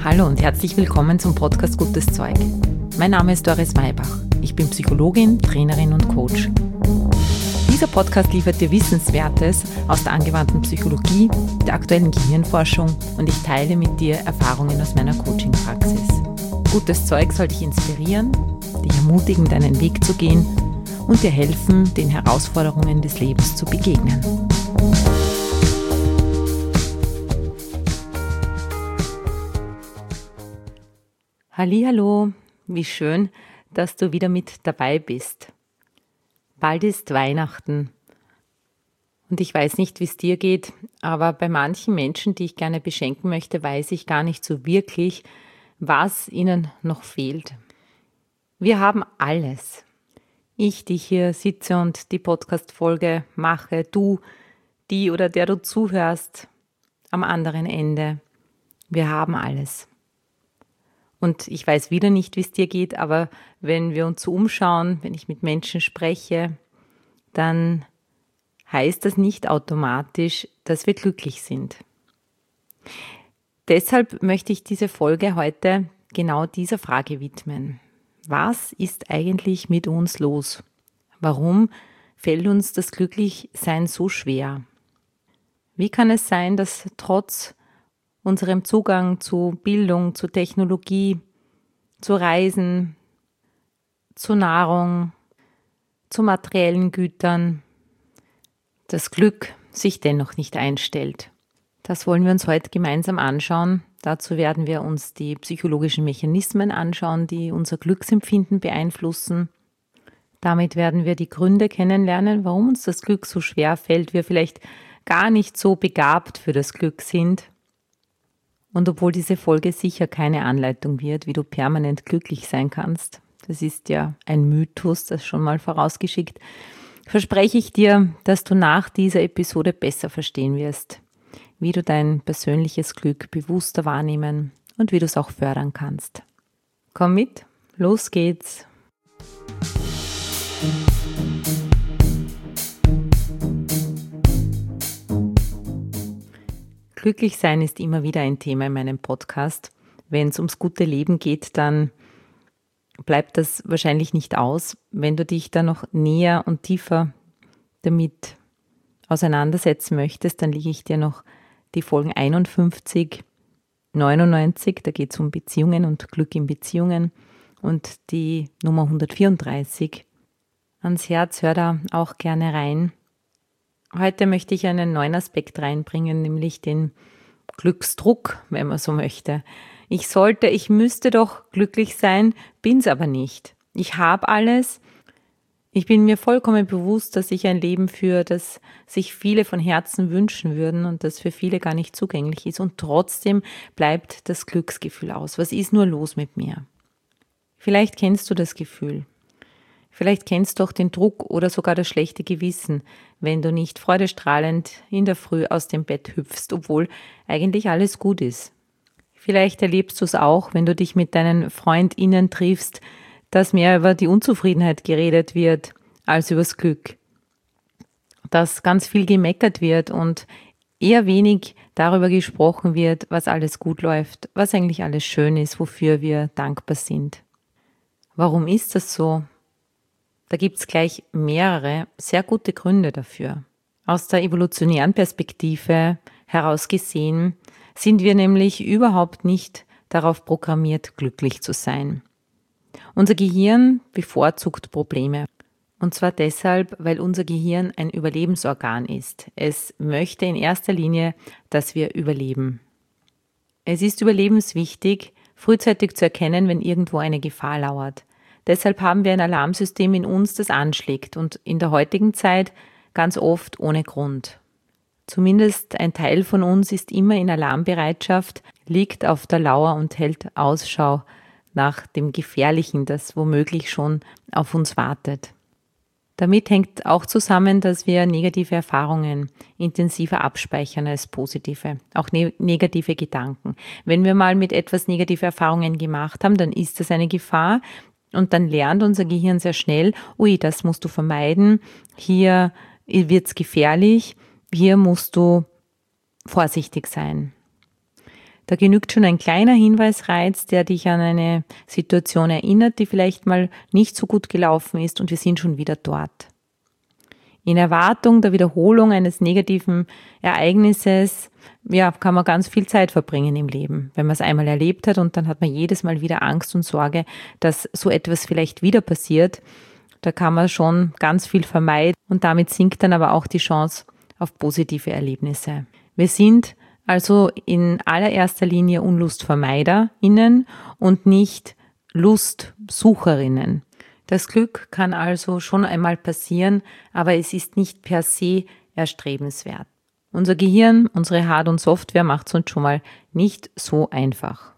Hallo und herzlich willkommen zum Podcast Gutes Zeug. Mein Name ist Doris Maybach. Ich bin Psychologin, Trainerin und Coach. Dieser Podcast liefert dir Wissenswertes aus der angewandten Psychologie, der aktuellen Gehirnforschung und ich teile mit dir Erfahrungen aus meiner Coaching-Praxis. Gutes Zeug soll dich inspirieren, dich ermutigen, deinen Weg zu gehen und dir helfen, den Herausforderungen des Lebens zu begegnen. Hallihallo, wie schön, dass du wieder mit dabei bist. Bald ist Weihnachten und ich weiß nicht, wie es dir geht, aber bei manchen Menschen, die ich gerne beschenken möchte, weiß ich gar nicht so wirklich, was ihnen noch fehlt. Wir haben alles. Ich, die hier sitze und die Podcast-Folge mache, du, die oder der du zuhörst, am anderen Ende. Wir haben alles. Und ich weiß wieder nicht, wie es dir geht, aber wenn wir uns so umschauen, wenn ich mit Menschen spreche, dann heißt das nicht automatisch, dass wir glücklich sind. Deshalb möchte ich diese Folge heute genau dieser Frage widmen. Was ist eigentlich mit uns los? Warum fällt uns das Glücklichsein so schwer? Wie kann es sein, dass trotz unserem Zugang zu Bildung, zu Technologie, zu Reisen, zu Nahrung, zu materiellen Gütern, das Glück sich dennoch nicht einstellt? Das wollen wir uns heute gemeinsam anschauen. Dazu werden wir uns die psychologischen Mechanismen anschauen, die unser Glücksempfinden beeinflussen. Damit werden wir die Gründe kennenlernen, warum uns das Glück so schwer fällt, wir vielleicht gar nicht so begabt für das Glück sind. Und obwohl diese Folge sicher keine Anleitung wird, wie du permanent glücklich sein kannst, das ist ja ein Mythos, das schon mal vorausgeschickt, verspreche ich dir, dass du nach dieser Episode besser verstehen wirst, wie du dein persönliches Glück bewusster wahrnehmen und wie du es auch fördern kannst. Komm mit, los geht's! Glücklich sein ist immer wieder ein Thema in meinem Podcast. Wenn es ums gute Leben geht, dann bleibt das wahrscheinlich nicht aus. Wenn du dich da noch näher und tiefer damit auseinandersetzen möchtest, dann lege ich dir noch die Folgen 51, 99, da geht es um Beziehungen und Glück in Beziehungen, und die Nummer 134 ans Herz. Hör da auch gerne rein. Heute möchte ich einen neuen Aspekt reinbringen, nämlich den Glücksdruck, wenn man so möchte. Ich müsste doch glücklich sein, bin's aber nicht. Ich habe alles. Ich bin mir vollkommen bewusst, dass ich ein Leben führe, das sich viele von Herzen wünschen würden und das für viele gar nicht zugänglich ist. Und trotzdem bleibt das Glücksgefühl aus. Was ist nur los mit mir? Vielleicht kennst du das Gefühl. Vielleicht kennst du auch den Druck oder sogar das schlechte Gewissen, wenn du nicht freudestrahlend in der Früh aus dem Bett hüpfst, obwohl eigentlich alles gut ist. Vielleicht erlebst du es auch, wenn du dich mit deinen FreundInnen triffst, dass mehr über die Unzufriedenheit geredet wird als übers Glück. Dass ganz viel gemeckert wird und eher wenig darüber gesprochen wird, was alles gut läuft, was eigentlich alles schön ist, wofür wir dankbar sind. Warum ist das so? Da gibt es gleich mehrere sehr gute Gründe dafür. Aus der evolutionären Perspektive heraus gesehen sind wir nämlich überhaupt nicht darauf programmiert, glücklich zu sein. Unser Gehirn bevorzugt Probleme. Und zwar deshalb, weil unser Gehirn ein Überlebensorgan ist. Es möchte in erster Linie, dass wir überleben. Es ist überlebenswichtig, frühzeitig zu erkennen, wenn irgendwo eine Gefahr lauert. Deshalb haben wir ein Alarmsystem in uns, das anschlägt und in der heutigen Zeit ganz oft ohne Grund. Zumindest ein Teil von uns ist immer in Alarmbereitschaft, liegt auf der Lauer und hält Ausschau nach dem Gefährlichen, das womöglich schon auf uns wartet. Damit hängt auch zusammen, dass wir negative Erfahrungen intensiver abspeichern als positive, auch negative Gedanken. Wenn wir mal mit etwas negative Erfahrungen gemacht haben, dann ist das eine Gefahr. Und dann lernt unser Gehirn sehr schnell, ui, das musst du vermeiden, hier wird's gefährlich, hier musst du vorsichtig sein. Da genügt schon ein kleiner Hinweisreiz, der dich an eine Situation erinnert, die vielleicht mal nicht so gut gelaufen ist und wir sind schon wieder dort. In Erwartung der Wiederholung eines negativen Ereignisses, kann man ganz viel Zeit verbringen im Leben. Wenn man es einmal erlebt hat und dann hat man jedes Mal wieder Angst und Sorge, dass so etwas vielleicht wieder passiert, da kann man schon ganz viel vermeiden und damit sinkt dann aber auch die Chance auf positive Erlebnisse. Wir sind also in allererster Linie UnlustvermeiderInnen und nicht Lustsucherinnen. Das Glück kann also schon einmal passieren, aber es ist nicht per se erstrebenswert. Unser Gehirn, unsere Hard- und Software macht es uns schon mal nicht so einfach.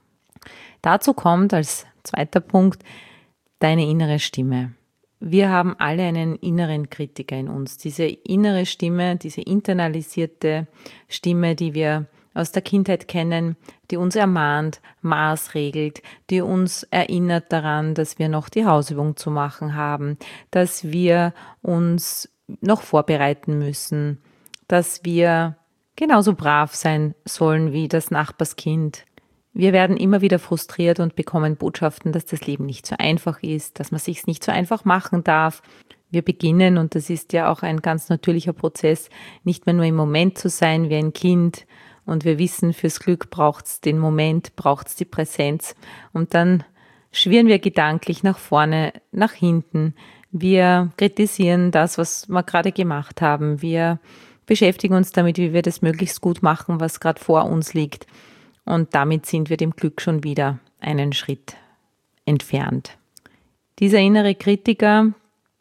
Dazu kommt als zweiter Punkt deine innere Stimme. Wir haben alle einen inneren Kritiker in uns. Diese innere Stimme, diese internalisierte Stimme, die wir aus der Kindheit kennen, die uns ermahnt, maßregelt, die uns erinnert daran, dass wir noch die Hausübung zu machen haben, dass wir uns noch vorbereiten müssen, dass wir genauso brav sein sollen wie das Nachbarskind. Wir werden immer wieder frustriert und bekommen Botschaften, dass das Leben nicht so einfach ist, dass man sich's nicht so einfach machen darf. Wir beginnen, und das ist ja auch ein ganz natürlicher Prozess, nicht mehr nur im Moment zu sein wie ein Kind. Und wir wissen, fürs Glück braucht's den Moment, braucht's die Präsenz. Und dann schwirren wir gedanklich nach vorne, nach hinten. Wir kritisieren das, was wir gerade gemacht haben. Wir beschäftigen uns damit, wie wir das möglichst gut machen, was gerade vor uns liegt. Und damit sind wir dem Glück schon wieder einen Schritt entfernt. Dieser innere Kritiker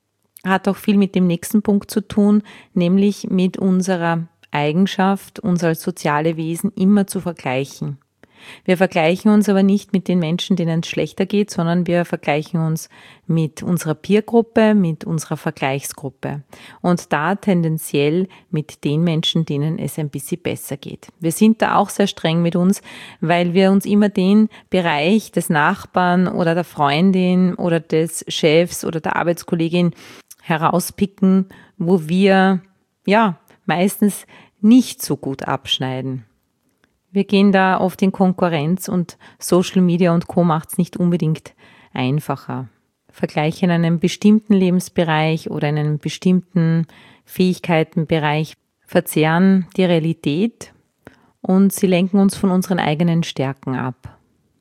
hat auch viel mit dem nächsten Punkt zu tun, nämlich mit unserer Eigenschaft, uns als soziale Wesen immer zu vergleichen. Wir vergleichen uns aber nicht mit den Menschen, denen es schlechter geht, sondern wir vergleichen uns mit unserer Peergruppe, mit unserer Vergleichsgruppe und da tendenziell mit den Menschen, denen es ein bisschen besser geht. Wir sind da auch sehr streng mit uns, weil wir uns immer den Bereich des Nachbarn oder der Freundin oder des Chefs oder der Arbeitskollegin herauspicken, wo wir meistens nicht so gut abschneiden. Wir gehen da oft in Konkurrenz und Social Media und Co. macht es nicht unbedingt einfacher. Vergleiche in einem bestimmten Lebensbereich oder in einem bestimmten Fähigkeitenbereich verzerren die Realität und sie lenken uns von unseren eigenen Stärken ab.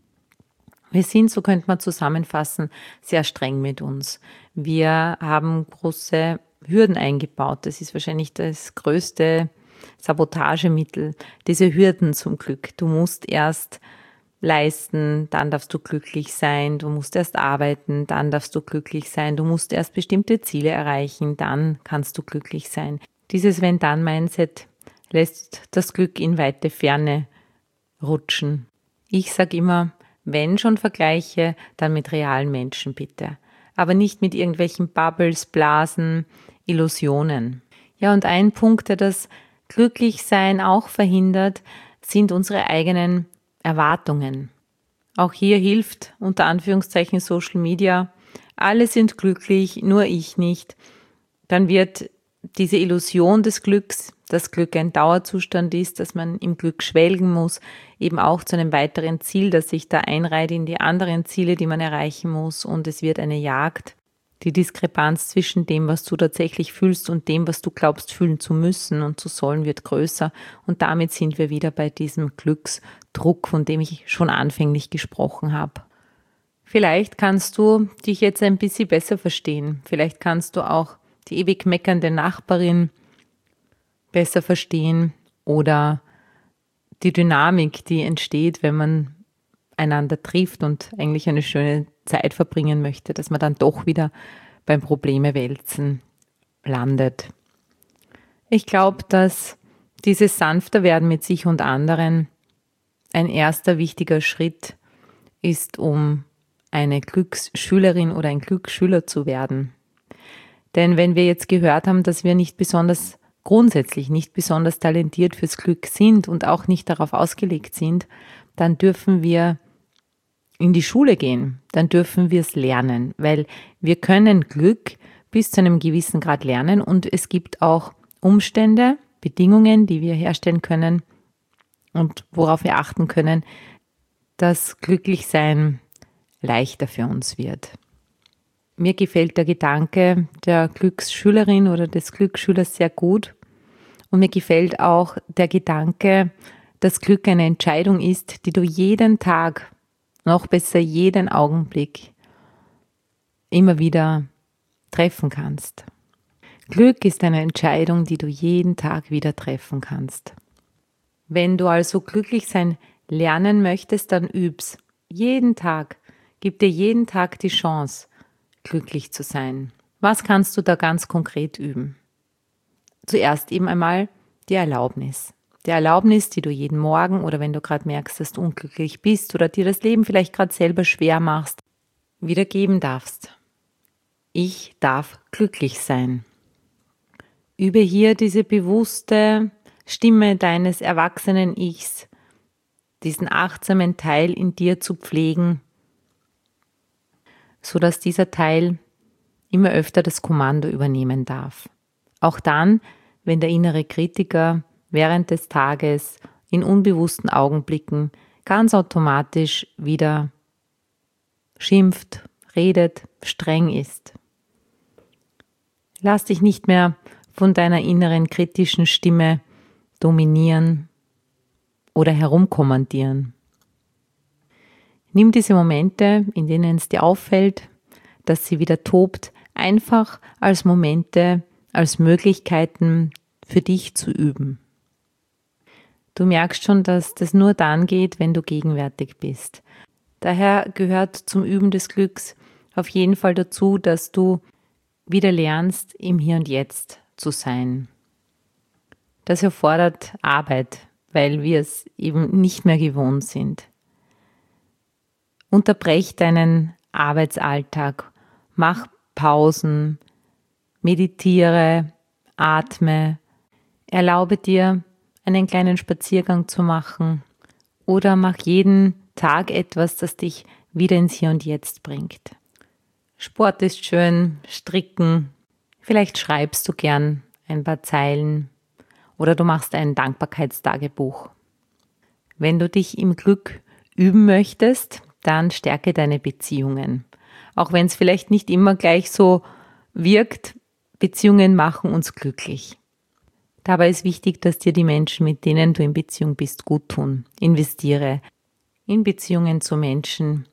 Wir sind, so könnte man zusammenfassen, sehr streng mit uns. Wir haben große Hürden eingebaut. Das ist wahrscheinlich das größte Sabotagemittel, diese Hürden zum Glück. Du musst erst leisten, dann darfst du glücklich sein. Du musst erst arbeiten, dann darfst du glücklich sein. Du musst erst bestimmte Ziele erreichen, dann kannst du glücklich sein. Dieses Wenn-Dann-Mindset lässt das Glück in weite Ferne rutschen. Ich sage immer, wenn schon Vergleiche, dann mit realen Menschen bitte. Aber nicht mit irgendwelchen Bubbles, Blasen, Illusionen. Ja, und ein Punkt, der das Glücklichsein auch verhindert, sind unsere eigenen Erwartungen. Auch hier hilft unter Anführungszeichen Social Media. Alle sind glücklich, nur ich nicht. Dann wird diese Illusion des Glücks, dass Glück ein Dauerzustand ist, dass man im Glück schwelgen muss, eben auch zu einem weiteren Ziel, das sich da einreiht in die anderen Ziele, die man erreichen muss, und es wird eine Jagd. Die Diskrepanz zwischen dem, was du tatsächlich fühlst und dem, was du glaubst fühlen zu müssen und zu sollen, wird größer. Und damit sind wir wieder bei diesem Glücksdruck, von dem ich schon anfänglich gesprochen habe. Vielleicht kannst du dich jetzt ein bisschen besser verstehen. Vielleicht kannst du auch die ewig meckernde Nachbarin besser verstehen oder die Dynamik, die entsteht, wenn man einander trifft und eigentlich eine schöne Zeit verbringen möchte, dass man dann doch wieder beim Probleme wälzen landet. Ich glaube, dass dieses sanfter werden mit sich und anderen ein erster wichtiger Schritt ist, um eine Glücksschülerin oder ein Glücksschüler zu werden. Denn wenn wir jetzt gehört haben, dass wir grundsätzlich nicht besonders talentiert fürs Glück sind und auch nicht darauf ausgelegt sind, dann dürfen wir in die Schule gehen, dann dürfen wir es lernen, weil wir können Glück bis zu einem gewissen Grad lernen und es gibt auch Umstände, Bedingungen, die wir herstellen können, und worauf wir achten können, dass Glücklichsein leichter für uns wird. Mir gefällt der Gedanke der Glücksschülerin oder des Glücksschülers sehr gut. Und mir gefällt auch der Gedanke, dass Glück eine Entscheidung ist, die du jeden Tag, noch besser jeden Augenblick, immer wieder treffen kannst. Glück ist eine Entscheidung, die du jeden Tag wieder treffen kannst. Wenn du also glücklich sein lernen möchtest, dann üb's. Jeden Tag. Gib dir jeden Tag die Chance, glücklich zu sein. Was kannst du da ganz konkret üben? Zuerst eben einmal die Erlaubnis. Die Erlaubnis, die du jeden Morgen oder wenn du gerade merkst, dass du unglücklich bist oder dir das Leben vielleicht gerade selber schwer machst, wieder geben darfst. Ich darf glücklich sein. Übe hier diese bewusste Stimme deines erwachsenen Ichs, diesen achtsamen Teil in dir zu pflegen, sodass dieser Teil immer öfter das Kommando übernehmen darf. Auch dann, wenn der innere Kritiker während des Tages in unbewussten Augenblicken ganz automatisch wieder schimpft, redet, streng ist. Lass dich nicht mehr von deiner inneren kritischen Stimme dominieren oder herumkommandieren. Nimm diese Momente, in denen es dir auffällt, dass sie wieder tobt, einfach als Momente, als Möglichkeiten für dich zu üben. Du merkst schon, dass das nur dann geht, wenn du gegenwärtig bist. Daher gehört zum Üben des Glücks auf jeden Fall dazu, dass du wieder lernst, im Hier und Jetzt zu sein. Das erfordert Arbeit, weil wir es eben nicht mehr gewohnt sind. Unterbrech deinen Arbeitsalltag, mach Pausen, meditiere, atme, erlaube dir, einen kleinen Spaziergang zu machen oder mach jeden Tag etwas, das dich wieder ins Hier und Jetzt bringt. Sport ist schön, stricken, vielleicht schreibst du gern ein paar Zeilen oder du machst ein Dankbarkeitstagebuch. Wenn du dich im Glück üben möchtest, dann stärke deine Beziehungen. Auch wenn es vielleicht nicht immer gleich so wirkt, Beziehungen machen uns glücklich. Dabei ist wichtig, dass dir die Menschen, mit denen du in Beziehung bist, gut tun. Investiere in Beziehungen zu Menschen,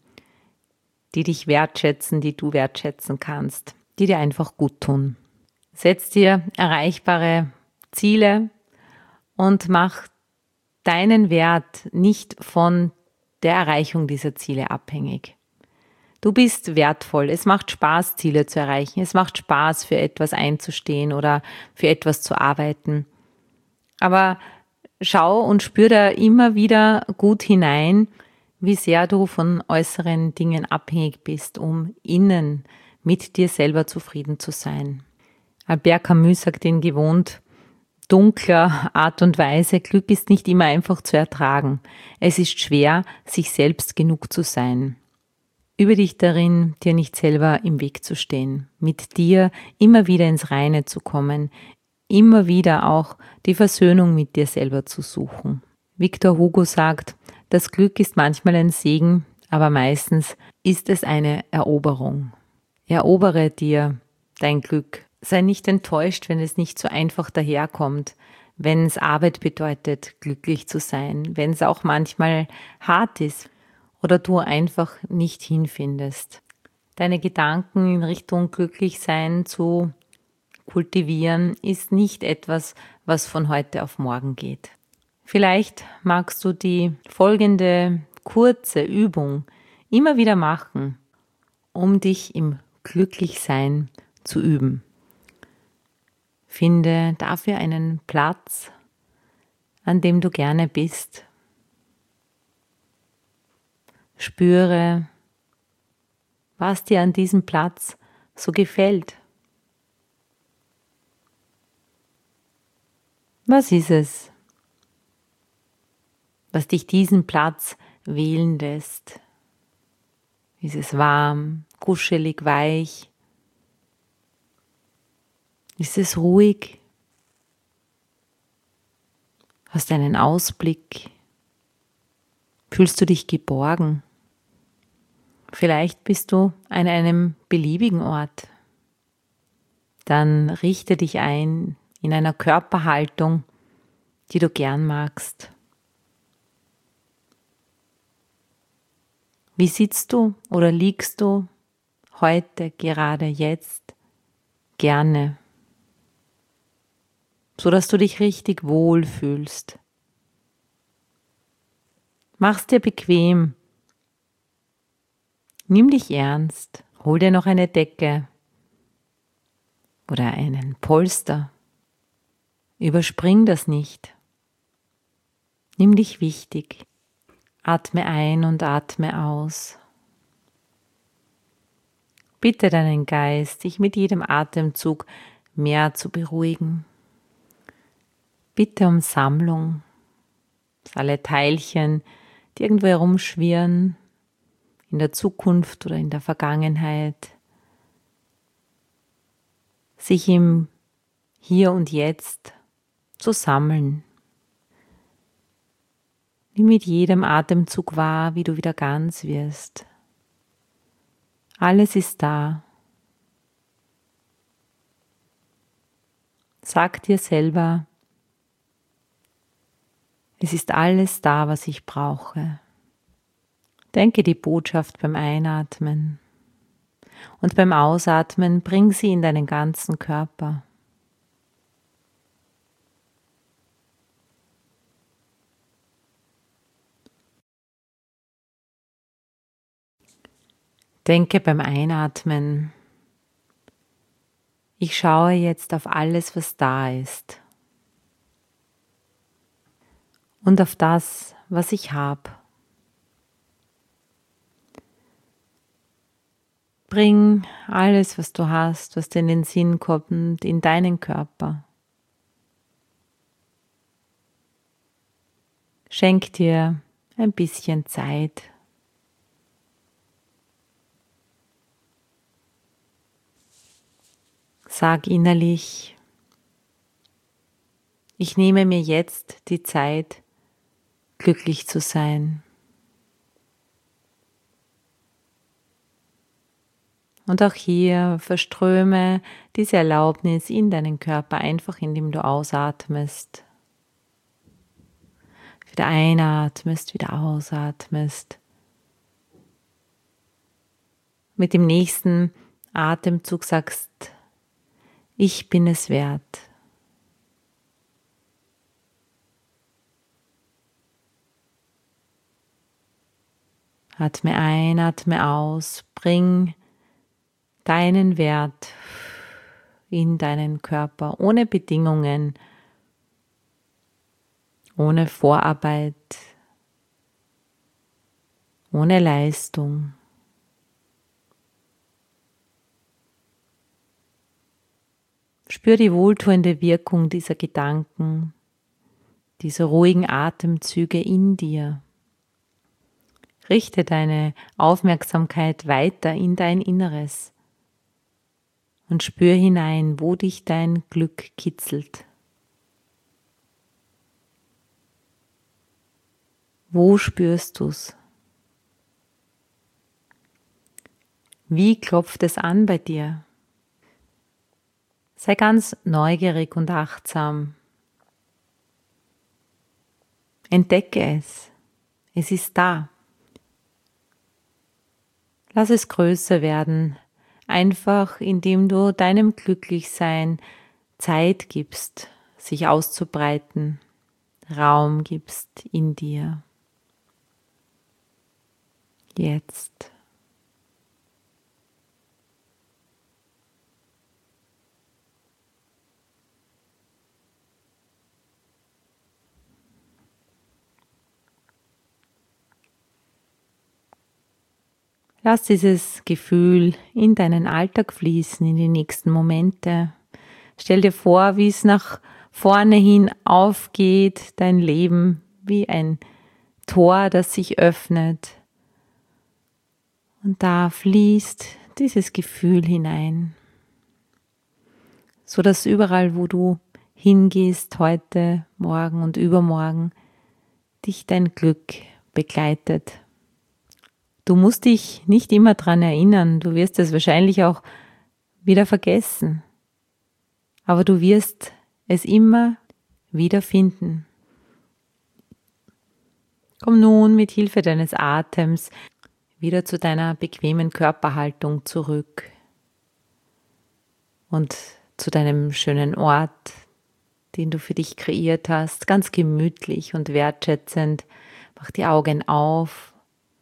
die dich wertschätzen, die du wertschätzen kannst, die dir einfach gut tun. Setz dir erreichbare Ziele und mach deinen Wert nicht von der Erreichung dieser Ziele abhängig. Du bist wertvoll. Es macht Spaß, Ziele zu erreichen. Es macht Spaß, für etwas einzustehen oder für etwas zu arbeiten. Aber schau und spür da immer wieder gut hinein, wie sehr du von äußeren Dingen abhängig bist, um innen mit dir selber zufrieden zu sein. Albert Camus sagt in gewohnt dunkler Art und Weise, Glück ist nicht immer einfach zu ertragen. Es ist schwer, sich selbst genug zu sein. Übe dich darin, dir nicht selber im Weg zu stehen, mit dir immer wieder ins Reine zu kommen, immer wieder auch die Versöhnung mit dir selber zu suchen. Victor Hugo sagt, das Glück ist manchmal ein Segen, aber meistens ist es eine Eroberung. Erobere dir dein Glück. Sei nicht enttäuscht, wenn es nicht so einfach daherkommt, wenn es Arbeit bedeutet, glücklich zu sein, wenn es auch manchmal hart ist oder du einfach nicht hinfindest. Deine Gedanken in Richtung Glücklichsein zu kultivieren ist nicht etwas, was von heute auf morgen geht. Vielleicht magst du die folgende kurze Übung immer wieder machen, um dich im Glücklichsein zu üben. Finde dafür einen Platz, an dem du gerne bist. Spüre, was dir an diesem Platz so gefällt. Was ist es, was dich diesen Platz wählen lässt? Ist es warm, kuschelig, weich? Ist es ruhig? Hast du einen Ausblick? Fühlst du dich geborgen? Vielleicht bist du an einem beliebigen Ort. Dann richte dich ein in einer Körperhaltung, die du gern magst. Wie sitzt du oder liegst du heute, gerade jetzt, gerne, so dass du dich richtig wohl fühlst? Mach's dir bequem. Nimm dich ernst. Hol dir noch eine Decke oder einen Polster. Überspring das nicht. Nimm dich wichtig. Atme ein und atme aus. Bitte deinen Geist, dich mit jedem Atemzug mehr zu beruhigen. Bitte um Sammlung, dass alle Teilchen, die irgendwo herumschwirren, in der Zukunft oder in der Vergangenheit, sich im Hier und Jetzt zu sammeln. Nimm mit jedem Atemzug wahr, wie du wieder ganz wirst. Alles ist da. Sag dir selber, es ist alles da, was ich brauche. Denke die Botschaft beim Einatmen und beim Ausatmen bring sie in deinen ganzen Körper. Denke beim Einatmen, ich schaue jetzt auf alles, was da ist und auf das, was ich habe. Bring alles, was du hast, was dir in den Sinn kommt, in deinen Körper. Schenk dir ein bisschen Zeit. Sag innerlich, ich nehme mir jetzt die Zeit, glücklich zu sein. Und auch hier verströme diese Erlaubnis in deinen Körper, einfach indem du ausatmest. Wieder einatmest, wieder ausatmest. Mit dem nächsten Atemzug sagst, ich bin es wert. Atme ein, atme aus, bring deinen Wert in deinen Körper, ohne Bedingungen, ohne Vorarbeit, ohne Leistung. Spür die wohltuende Wirkung dieser Gedanken, dieser ruhigen Atemzüge in dir. Richte deine Aufmerksamkeit weiter in dein Inneres und spür hinein, wo dich dein Glück kitzelt. Wo spürst du's? Wie klopft es an bei dir? Sei ganz neugierig und achtsam. Entdecke es. Es ist da. Lass es größer werden, einfach indem du deinem Glücklichsein Zeit gibst, sich auszubreiten, Raum gibst in dir. Jetzt. Lass dieses Gefühl in deinen Alltag fließen, in die nächsten Momente. Stell dir vor, wie es nach vorne hin aufgeht, dein Leben wie ein Tor, das sich öffnet. Und da fließt dieses Gefühl hinein, so dass überall, wo du hingehst, heute, morgen und übermorgen, dich dein Glück begleitet. Du musst dich nicht immer daran erinnern, du wirst es wahrscheinlich auch wieder vergessen, aber du wirst es immer wieder finden. Komm nun mit Hilfe deines Atems wieder zu deiner bequemen Körperhaltung zurück und zu deinem schönen Ort, den du für dich kreiert hast, ganz gemütlich und wertschätzend. Mach die Augen auf.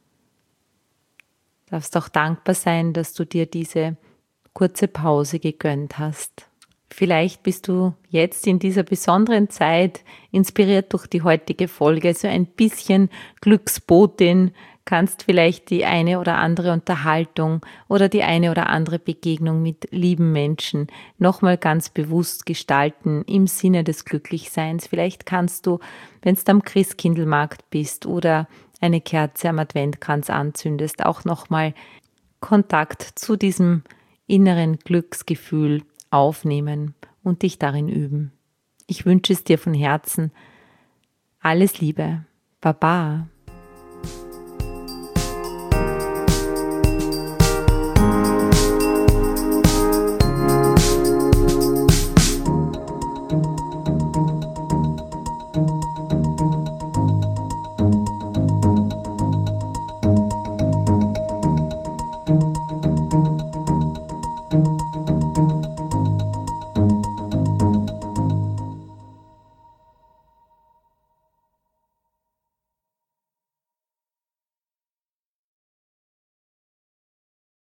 Du darfst auch dankbar sein, dass du dir diese kurze Pause gegönnt hast. Vielleicht bist du jetzt in dieser besonderen Zeit inspiriert durch die heutige Folge, so ein bisschen Glücksbotin, kannst vielleicht die eine oder andere Unterhaltung oder die eine oder andere Begegnung mit lieben Menschen nochmal ganz bewusst gestalten im Sinne des Glücklichseins. Vielleicht kannst du, wenn du am Christkindlmarkt bist oder eine Kerze am Adventkranz anzündest, auch nochmal Kontakt zu diesem inneren Glücksgefühl aufnehmen und dich darin üben. Ich wünsche es dir von Herzen. Alles Liebe. Baba.